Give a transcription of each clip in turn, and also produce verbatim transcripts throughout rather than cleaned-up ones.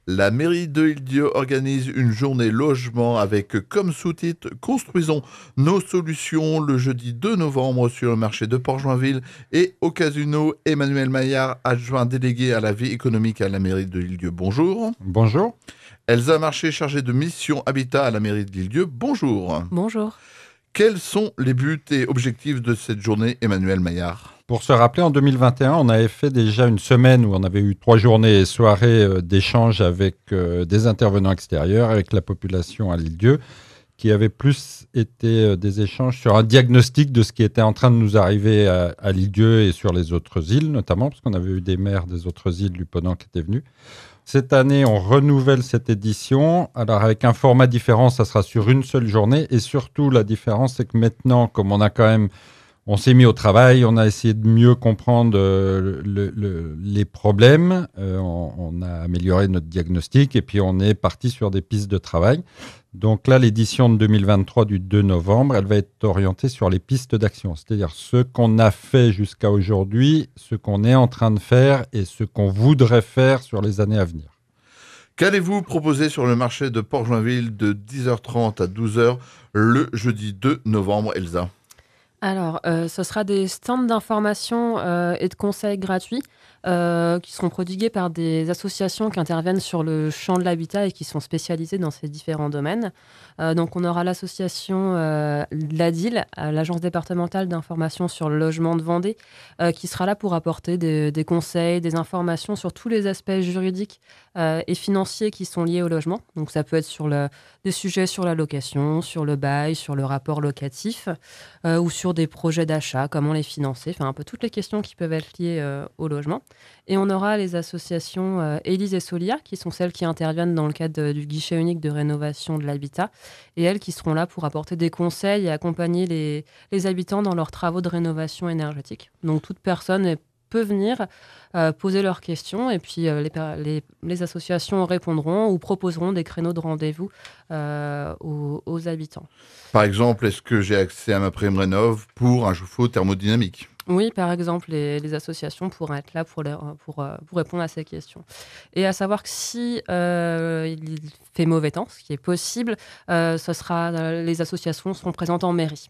La mairie de Île-d'Yeu organise une journée logement avec comme sous-titre Construisons nos solutions le jeudi deux novembre sur le marché de Port-Joinville et au Casino. Emmanuel Maillard, adjoint délégué à la vie économique à la mairie de Île-d'Yeu. Bonjour. Bonjour. Elsa Marché, chargée de mission habitat à la mairie de Île-d'Yeu. Bonjour. Bonjour. Quels sont les buts et objectifs de cette journée, Emmanuel Maillard? Pour se rappeler, en deux mille vingt et un, on avait fait déjà une semaine où on avait eu trois journées et soirées euh, d'échanges avec euh, des intervenants extérieurs, avec la population à l'Île-d'Yeu, qui avait plus été euh, des échanges sur un diagnostic de ce qui était en train de nous arriver à, à l'Île-d'Yeu et sur les autres îles, notamment, parce qu'on avait eu des maires des autres îles du Ponant qui étaient venus. Cette année, on renouvelle cette édition. Alors, avec un format différent, ça sera sur une seule journée. Et surtout, la différence, c'est que maintenant, comme on a quand même On s'est mis au travail, on a essayé de mieux comprendre euh, le, le, les problèmes, euh, on, on a amélioré notre diagnostic et puis on est parti sur des pistes de travail. Donc là, l'édition de deux mille vingt-trois du deux novembre, elle va être orientée sur les pistes d'action, c'est-à-dire ce qu'on a fait jusqu'à aujourd'hui, ce qu'on est en train de faire et ce qu'on voudrait faire sur les années à venir. Qu'allez-vous proposer sur le marché de Port-Joinville de dix heures trente à douze heures le jeudi deux novembre, Elsa? Alors, euh, ce sera des stands d'information euh, et de conseils gratuits euh, qui seront prodigués par des associations qui interviennent sur le champ de l'habitat et qui sont spécialisées dans ces différents domaines. Euh, donc, on aura l'association euh, l'A D I L, euh, l'Agence départementale d'information sur le logement de Vendée, euh, qui sera là pour apporter des, des conseils, des informations sur tous les aspects juridiques euh, et financiers qui sont liés au logement. Donc, ça peut être sur le, des sujets sur la location, sur le bail, sur le rapport locatif euh, ou sur des projets d'achat, comment les financer, enfin un peu toutes les questions qui peuvent être liées euh, au logement. Et on aura les associations euh, Élise et Solia, qui sont celles qui interviennent dans le cadre de, du guichet unique de rénovation de l'habitat, et elles qui seront là pour apporter des conseils et accompagner les, les habitants dans leurs travaux de rénovation énergétique. Donc toute personne est peut venir euh, poser leurs questions et puis euh, les, les, les associations répondront ou proposeront des créneaux de rendez-vous euh, aux, aux habitants. Par exemple, est-ce que j'ai accès à ma prime rénov pour un chauffe-eau thermodynamique? Oui, par exemple, les, les associations pourraient être là pour, les, pour, pour répondre à ces questions. Et à savoir que si euh, il fait mauvais temps, ce qui est possible, euh, ce sera, les associations seront présentes en mairie.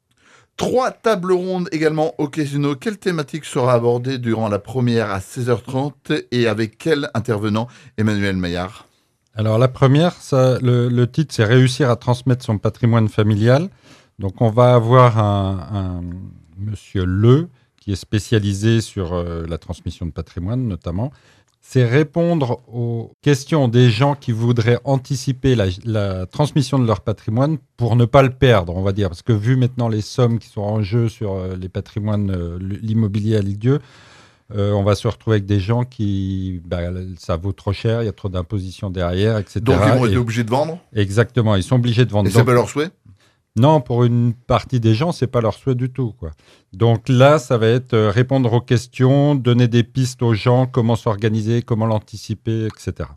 Trois tables rondes également au Casino. Quelle thématique sera abordée durant la première à seize heures trente et avec quel intervenant, Emmanuel Maillard? Alors la première, ça, le, le titre, c'est Réussir à transmettre son patrimoine familial. Donc on va avoir un, un monsieur Le, qui est spécialisé sur euh, la transmission de patrimoine notamment. C'est répondre aux questions des gens qui voudraient anticiper la, la transmission de leur patrimoine pour ne pas le perdre, on va dire. Parce que vu maintenant les sommes qui sont en jeu sur euh, les patrimoines, euh, l'immobilier à l'Île-d'Yeu, euh, on va se retrouver avec des gens qui, bah, ça vaut trop cher, il y a trop d'impositions derrière, et cetera. Donc ils vont être et, obligés de vendre? Exactement, ils sont obligés de vendre. Et c'est pas leur souhait? Non, pour une partie des gens, c'est pas leur souhait du tout, quoi. Donc là, ça va être euh, répondre aux questions, donner des pistes aux gens, comment s'organiser, comment l'anticiper, et cetera.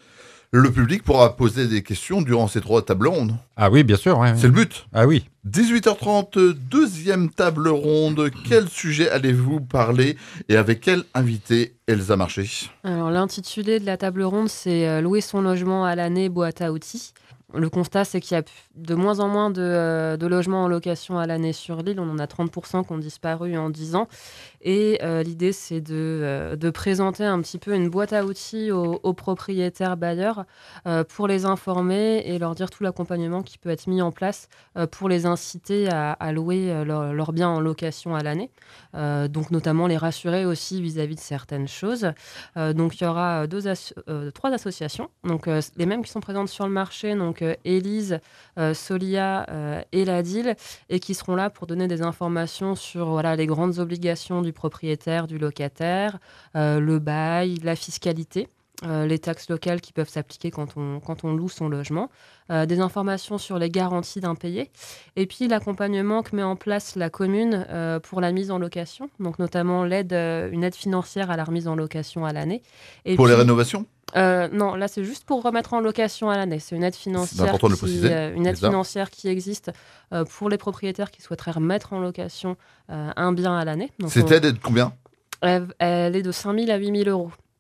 Le public pourra poser des questions durant ces trois tables rondes. Ah oui, bien sûr. Ouais, c'est ouais. le but. Ah oui. dix-huit heures trente, deuxième table ronde. Quel sujet allez-vous parler et avec quel invité, Elsa Marché? Alors l'intitulé de la table ronde, c'est euh, Louer son logement à l'année, boîte à outils. Le constat, c'est qu'il y a de moins en moins de, euh, de logements en location à l'année sur l'île. On en a trente pour cent qui ont disparu en dix ans. Et euh, l'idée, c'est de, euh, de présenter un petit peu une boîte à outils aux, aux propriétaires bailleurs euh, pour les informer et leur dire tout l'accompagnement qui peut être mis en place euh, pour les inciter à, à louer euh, leurs leur biens en location à l'année. Euh, donc, notamment les rassurer aussi vis-à-vis de certaines choses. Euh, donc, il y aura deux as- euh, trois associations, donc euh, les mêmes qui sont présentes sur le marché, donc euh, Élise, euh, Solia euh, et l'A D I L, et qui seront là pour donner des informations sur voilà, les grandes obligations du propriétaire, du locataire, euh, le bail, la fiscalité. Euh, les taxes locales qui peuvent s'appliquer quand on, quand on loue son logement, euh, des informations sur les garanties d'impayés, et puis l'accompagnement que met en place la commune euh, pour la mise en location, donc notamment l'aide, euh, une aide financière à la remise en location à l'année. Et Pour puis, les rénovations? euh, non, là c'est juste pour remettre en location à l'année. C'est une aide financière, important de le qui, préciser, euh, une aide c'est ça. financière qui existe euh, pour les propriétaires qui souhaiteraient remettre en location euh, un bien à l'année. Donc, Cette on- aide est de combien? elle, elle est de cinq mille à huit mille euros.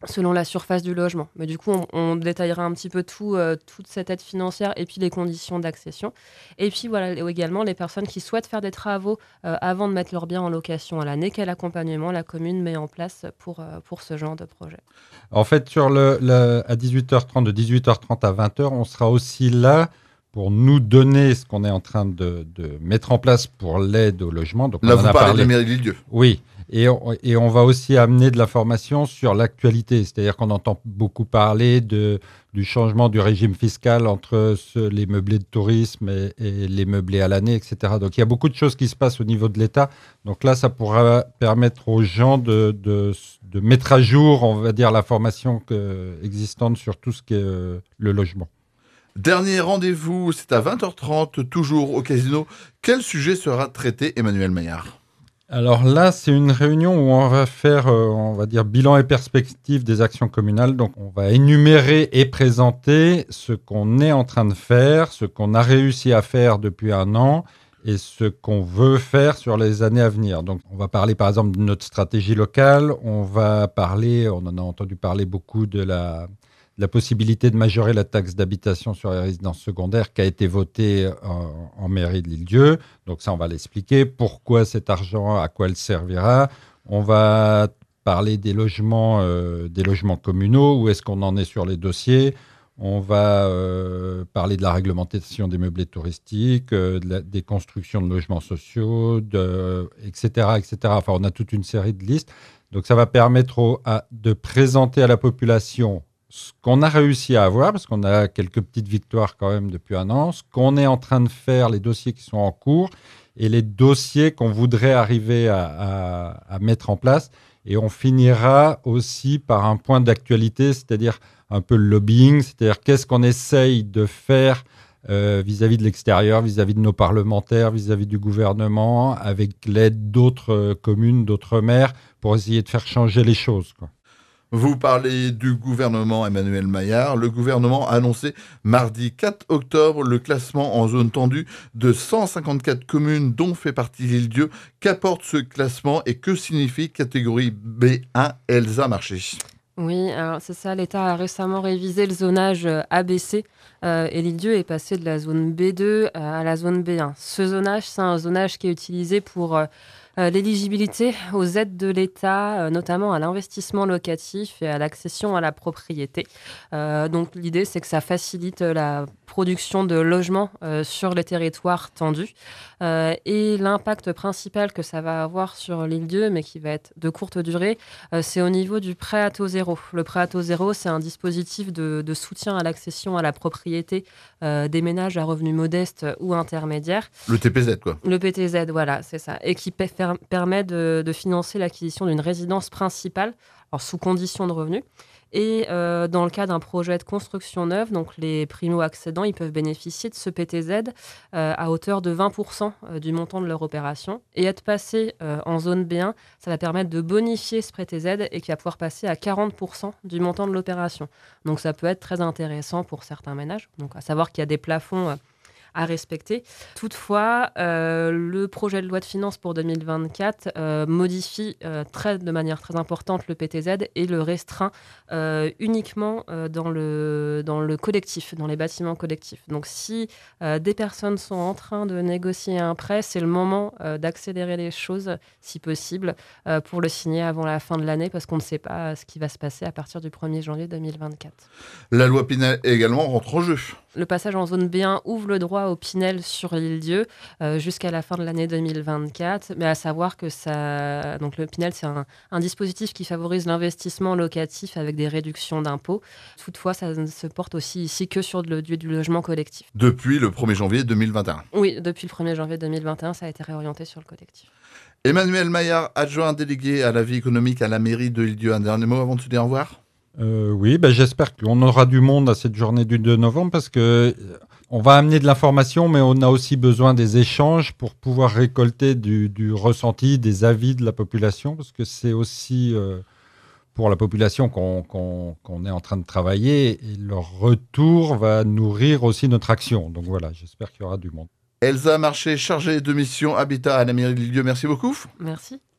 selon la surface du logement. Mais du coup, on, on détaillera un petit peu tout, euh, toute cette aide financière et puis les conditions d'accession. Et puis voilà, également les personnes qui souhaitent faire des travaux euh, avant de mettre leur bien en location à l'année, quel accompagnement la commune met en place pour, euh, pour ce genre de projet. En fait, sur le, le, à dix-huit heures trente, de dix-huit heures trente à vingt heures, on sera aussi là pour nous donner ce qu'on est en train de, de mettre en place pour l'aide au logement. Donc, là, on en vous a parlez parlé. de la mairie de l'Île-Dieu. Oui. Et on, et on va aussi amener de l'information sur l'actualité. C'est-à-dire qu'on entend beaucoup parler de, du changement du régime fiscal entre ce, les meublés de tourisme et, et les meublés à l'année, et cetera. Donc, il y a beaucoup de choses qui se passent au niveau de l'État. Donc là, ça pourra permettre aux gens de, de, de mettre à jour, on va dire, l'information que, existante sur tout ce qui est euh, le logement. Dernier rendez-vous, c'est à vingt heures trente, toujours au Casino. Quel sujet sera traité, Emmanuel Maillard ? Alors là, c'est une réunion où on va faire, euh, on va dire, bilan et perspective des actions communales. Donc, on va énumérer et présenter ce qu'on est en train de faire, ce qu'on a réussi à faire depuis un an et ce qu'on veut faire sur les années à venir. Donc, on va parler, par exemple, de notre stratégie locale. On va parler, on en a entendu parler beaucoup de la... la possibilité de majorer la taxe d'habitation sur les résidences secondaires qui a été votée en, en mairie de l'Île-Dieu. Donc ça, on va l'expliquer. Pourquoi cet argent, à quoi il servira. On va parler des logements, euh, des logements communaux. Où est-ce qu'on en est sur les dossiers. On va euh, parler de la réglementation des meublés touristiques, euh, de la, des constructions de logements sociaux, de, et cetera, et cetera. Enfin, on a toute une série de listes. Donc ça va permettre au, à, de présenter à la population ce qu'on a réussi à avoir, parce qu'on a quelques petites victoires quand même depuis un an, ce qu'on est en train de faire, les dossiers qui sont en cours, et les dossiers qu'on voudrait arriver à, à, à mettre en place. Et on finira aussi par un point d'actualité, c'est-à-dire un peu le lobbying, c'est-à-dire qu'est-ce qu'on essaye de faire euh, vis-à-vis de l'extérieur, vis-à-vis de nos parlementaires, vis-à-vis du gouvernement, avec l'aide d'autres euh, communes, d'autres maires, pour essayer de faire changer les choses, quoi. Vous parlez du gouvernement, Emmanuel Maillard. Le gouvernement a annoncé mardi quatre octobre le classement en zone tendue de cent cinquante-quatre communes dont fait partie l'Île-Dieu. Qu'apporte ce classement et que signifie catégorie B un, Elsa Marché ? Oui, alors c'est ça, l'État a récemment révisé le zonage A B C euh, et l'Île-Dieu est passé de la zone B deux à la zone B un. Ce zonage, c'est un zonage qui est utilisé pour... Euh, Euh, l'éligibilité aux aides de l'État, euh, notamment à l'investissement locatif et à l'accession à la propriété. Euh, donc l'idée, c'est que ça facilite la production de logements euh, sur les territoires tendus. Euh, et l'impact principal que ça va avoir sur l'Île-Dieu, mais qui va être de courte durée, euh, c'est au niveau du prêt à taux zéro. Le prêt à taux zéro, c'est un dispositif de, de soutien à l'accession à la propriété euh, des ménages à revenus modestes ou intermédiaires. Le T P Z, quoi. Le P T Z, voilà, c'est ça. Et qui per- permet de, de financer l'acquisition d'une résidence principale, alors sous condition de revenus. Et euh, dans le cas d'un projet de construction neuve, donc les primo-accédants, ils peuvent bénéficier de ce P T Z euh, à hauteur de vingt pour cent du montant de leur opération. Et être passé euh, en zone B un, ça va permettre de bonifier ce P T Z et qui va pouvoir passer à quarante pour cent du montant de l'opération. Donc ça peut être très intéressant pour certains ménages. Donc à savoir qu'il y a des plafonds... Euh, à respecter. Toutefois, euh, le projet de loi de finances pour deux mille vingt-quatre euh, modifie euh, très, de manière très importante le P T Z et le restreint euh, uniquement euh, dans, le, dans le collectif, dans les bâtiments collectifs. Donc si euh, des personnes sont en train de négocier un prêt, c'est le moment euh, d'accélérer les choses, si possible, euh, pour le signer avant la fin de l'année, parce qu'on ne sait pas ce qui va se passer à partir du premier janvier deux mille vingt-quatre. La loi Pinel également rentre en jeu. Le passage en zone B un ouvre le droit au Pinel sur l'Île-Dieu euh, jusqu'à la fin de l'année deux mille vingt-quatre. Mais à savoir que ça, donc le Pinel, c'est un, un dispositif qui favorise l'investissement locatif avec des réductions d'impôts. Toutefois, ça ne se porte aussi ici que sur le, du, du logement collectif. Depuis le premier janvier deux mille vingt et un. Oui, depuis le premier janvier deux mille vingt et un, ça a été réorienté sur le collectif. Emmanuel Maillard, adjoint délégué à la vie économique à la mairie de l'Île-Dieu. Un dernier mot avant de se dire au revoir ? Euh, oui, ben j'espère qu'on aura du monde à cette journée du deux novembre parce que on va amener de l'information, mais on a aussi besoin des échanges pour pouvoir récolter du, du ressenti, des avis de la population, parce que c'est aussi euh, pour la population qu'on, qu'on, qu'on est en train de travailler et leur retour va nourrir aussi notre action. Donc voilà, j'espère qu'il y aura du monde. Elsa Marché, chargée de mission Habitat à la mairie de l'Île-Dieu, merci beaucoup. Merci.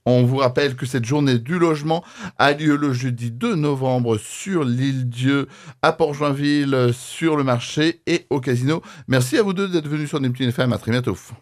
On vous rappelle que cette journée du logement a lieu le jeudi deux novembre sur l'île Dieu, à Port-Joinville, sur le marché et au casino. Merci à vous deux d'être venus sur Neptune F M. À très bientôt.